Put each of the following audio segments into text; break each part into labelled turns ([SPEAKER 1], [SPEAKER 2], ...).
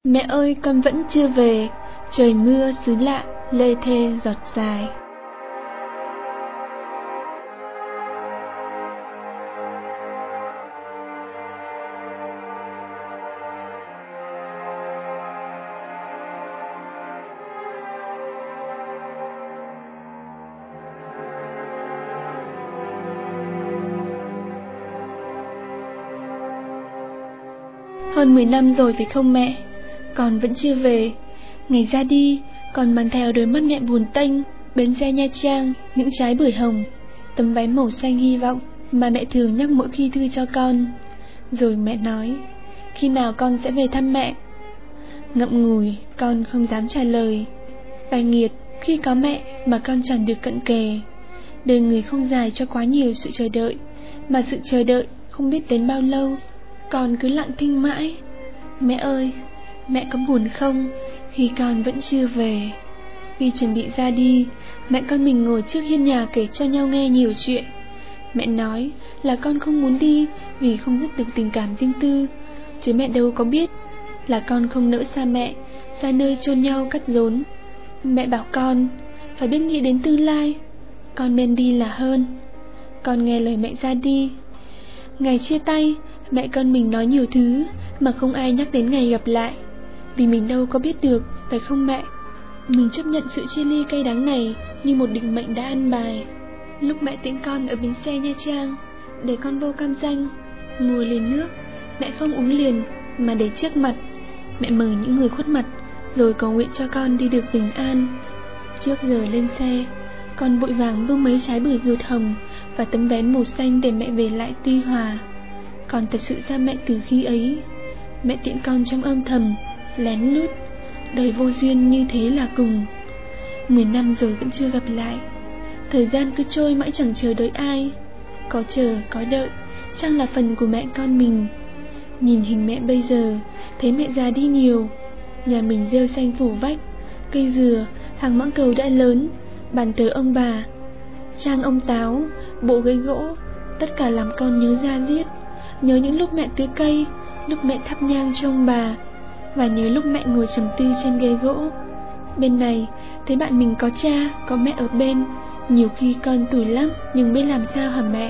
[SPEAKER 1] Mẹ ơi, con vẫn chưa về, trời mưa xứ lạ, lê thê giọt dài. Hơn 10 năm rồi phải không mẹ? Con vẫn chưa về. Ngày ra đi, con mang theo đôi mắt mẹ buồn tênh. Bến xe Nha Trang, những trái bưởi hồng, tấm váy màu xanh hy vọng mà mẹ thường nhắc mỗi khi thư cho con. Rồi mẹ nói, khi nào con sẽ về thăm mẹ? Ngậm ngùi, con không dám trả lời. Cay nghiệt, khi có mẹ mà con chẳng được cận kề. Đời người không dài cho quá nhiều sự chờ đợi, mà sự chờ đợi không biết đến bao lâu. Con cứ lặng thinh mãi. Mẹ ơi, mẹ có buồn không khi con vẫn chưa về? Khi chuẩn bị ra đi, mẹ con mình ngồi trước hiên nhà kể cho nhau nghe nhiều chuyện. Mẹ nói là con không muốn đi vì không dứt được tình cảm riêng tư, chứ mẹ đâu có biết là con không nỡ xa mẹ, xa nơi chôn nhau cắt rốn. Mẹ bảo con phải biết nghĩ đến tương lai, con nên đi là hơn. Con nghe lời mẹ ra đi. Ngày chia tay, mẹ con mình nói nhiều thứ mà không ai nhắc đến ngày gặp lại, vì mình đâu có biết được, phải không mẹ? Mình chấp nhận sự chia ly cay đắng này như một định mệnh đã ăn bài. Lúc mẹ tiễn con ở bến xe Nha Trang để con vô Cam Ranh mua ly nước, mẹ không uống liền mà để trước mặt. Mẹ mời những người khuất mặt rồi cầu nguyện cho con đi được bình an. Trước giờ lên xe, con vội vàng bưng mấy trái bưởi ruột hồng và tấm vé màu xanh để mẹ về lại Tuy Hòa. Con thật sự xa mẹ từ khi ấy. Mẹ tiễn con trong âm thầm, lén lút. Đời vô duyên như thế là cùng. 10 năm rồi vẫn chưa gặp lại. Thời gian cứ trôi mãi chẳng chờ đợi ai. Có chờ, có đợi, chắc là phần của mẹ con mình. Nhìn hình mẹ bây giờ, thấy mẹ già đi nhiều. Nhà mình rêu xanh phủ vách, cây dừa, hàng mãng cầu đã lớn, bàn thờ ông bà, trang ông táo, bộ ghế gỗ, tất cả làm con nhớ da diết. Nhớ những lúc mẹ tưới cây, lúc mẹ thắp nhang cho ông bà, và nhớ lúc mẹ ngồi trầm tư trên ghế gỗ. Bên này, thấy bạn mình có cha, có mẹ ở bên. Nhiều khi con tủi lắm, nhưng biết làm sao hả mẹ?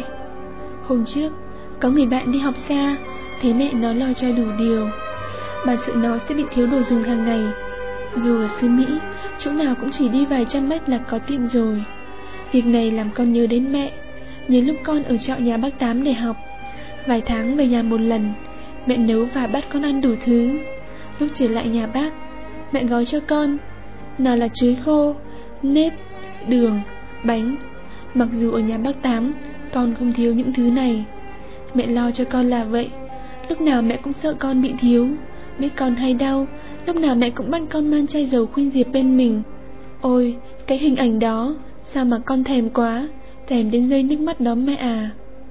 [SPEAKER 1] Hôm trước, có người bạn đi học xa, thấy mẹ nó lo cho đủ điều. Bà sợ nó sẽ bị thiếu đồ dùng hàng ngày. Dù ở xứ Mỹ, chỗ nào cũng chỉ đi vài trăm mét là có tiệm rồi. Việc này làm con nhớ đến mẹ. Nhớ lúc con ở trọ nhà bác Tám để học. Vài tháng về nhà một lần, mẹ nấu và bắt con ăn đủ thứ. Lúc trở lại nhà bác, mẹ gói cho con, nào là chuối khô, nếp, đường, bánh. Mặc dù ở nhà bác Tám, con không thiếu những thứ này. Mẹ lo cho con là vậy. Lúc nào mẹ cũng sợ con bị thiếu. Biết con hay đau, lúc nào mẹ cũng bắt con mang chai dầu khuynh diệp bên mình. Ôi, cái hình ảnh đó, sao mà con thèm quá, thèm đến rơi nước mắt đó mẹ à.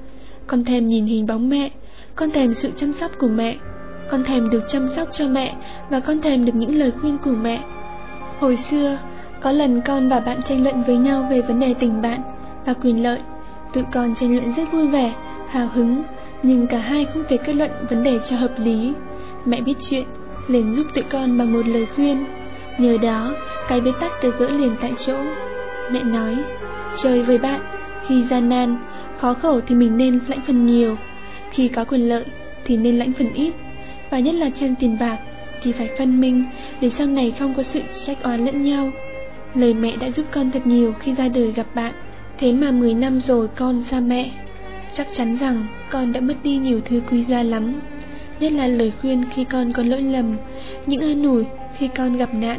[SPEAKER 1] Con thèm nhìn hình bóng mẹ, con thèm sự chăm sóc của mẹ, con thèm được chăm sóc cho mẹ, và con thèm được những lời khuyên của mẹ. Hồi xưa, có lần con và bạn tranh luận với nhau về vấn đề tình bạn và quyền lợi. Tụi con tranh luận rất vui vẻ, hào hứng, nhưng cả hai không thể kết luận vấn đề cho hợp lý. Mẹ biết chuyện, liền giúp tụi con bằng một lời khuyên. Nhờ đó, cái bế tắc được gỡ liền tại chỗ. Mẹ nói, chơi với bạn, khi gian nan, khó khổ thì mình nên lãnh phần nhiều, khi có quyền lợi thì nên lãnh phần ít, và nhất là trên tiền bạc thì phải phân minh, để sau này không có sự trách oán lẫn nhau. Lời mẹ đã giúp con thật nhiều khi ra đời gặp bạn. Thế mà 10 năm rồi con xa mẹ, chắc chắn rằng con đã mất đi nhiều thứ quý giá lắm. Nhất là lời khuyên khi con có lỗi lầm, những an ủi khi con gặp nạn.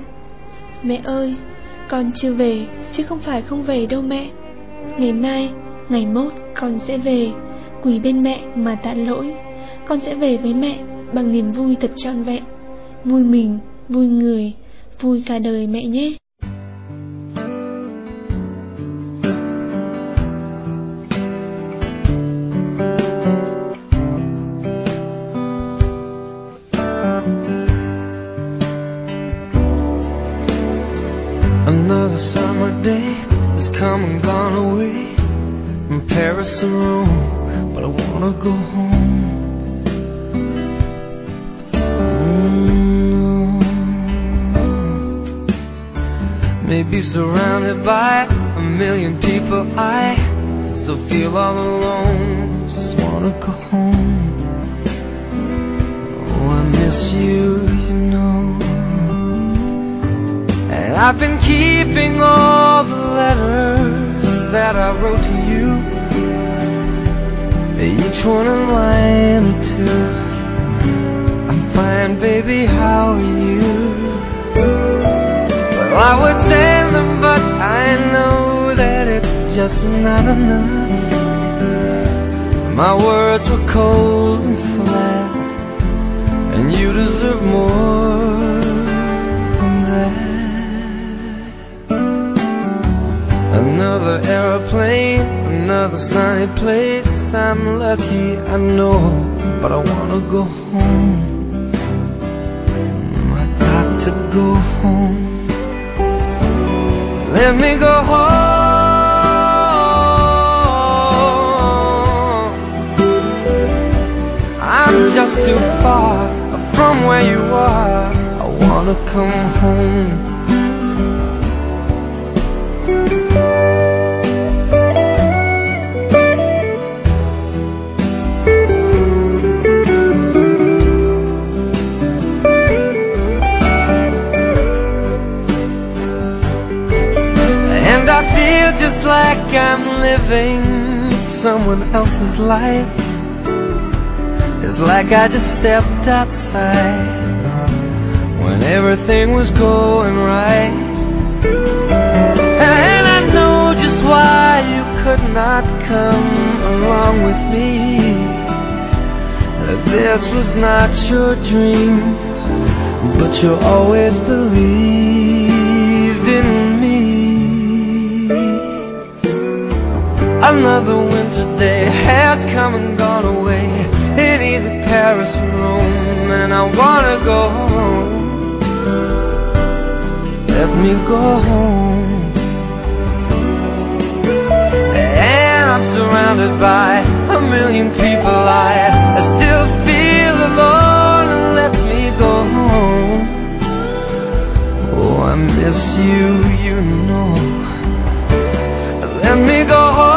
[SPEAKER 1] Mẹ ơi, con chưa về, chứ không phải không về đâu mẹ. Ngày mai, ngày mốt con sẽ về, quỳ bên mẹ mà tạ lỗi. Con sẽ về với mẹ bằng niềm vui thật trọn vẹn. Vui mình, vui người, vui cả đời mẹ nhé.
[SPEAKER 2] Another summer day has come and gone away from Paris or Rome, but I wanna go home. be surrounded by a million people. I still feel all alone. Just wanna go home. Oh, I miss you, you know. And I've been keeping all the letters that I wrote to you, each one a line or two. I'm fine, baby, how are you? Well, I would send them, but I know that it's just not enough. My words were cold and flat, and you deserve more than that. Another aeroplane, another sunny place. I'm lucky, I know, but I wanna go home. I got to go home. Let me go home. I'm just too far from where you are. I wanna come home. And I feel just like I'm living someone else's life. It's like I just stepped outside when everything was going right. And I know just why you could not come along with me. That this was not your dream, but you always believed in me. Another winter day has come and gone away in either Paris or Rome, and I wanna go home. Let me go home. And I'm surrounded by a million people. I still feel alone, and let me go home. Oh, I miss you, you know. Let me go home.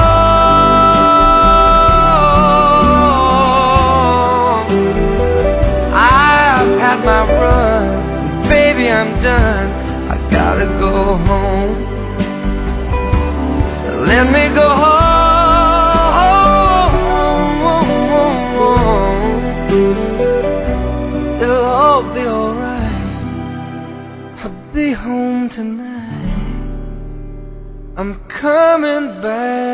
[SPEAKER 2] My run, baby, I'm done. I gotta go home. Let me go home. It'll all be alright. I'll be home tonight. I'm coming back.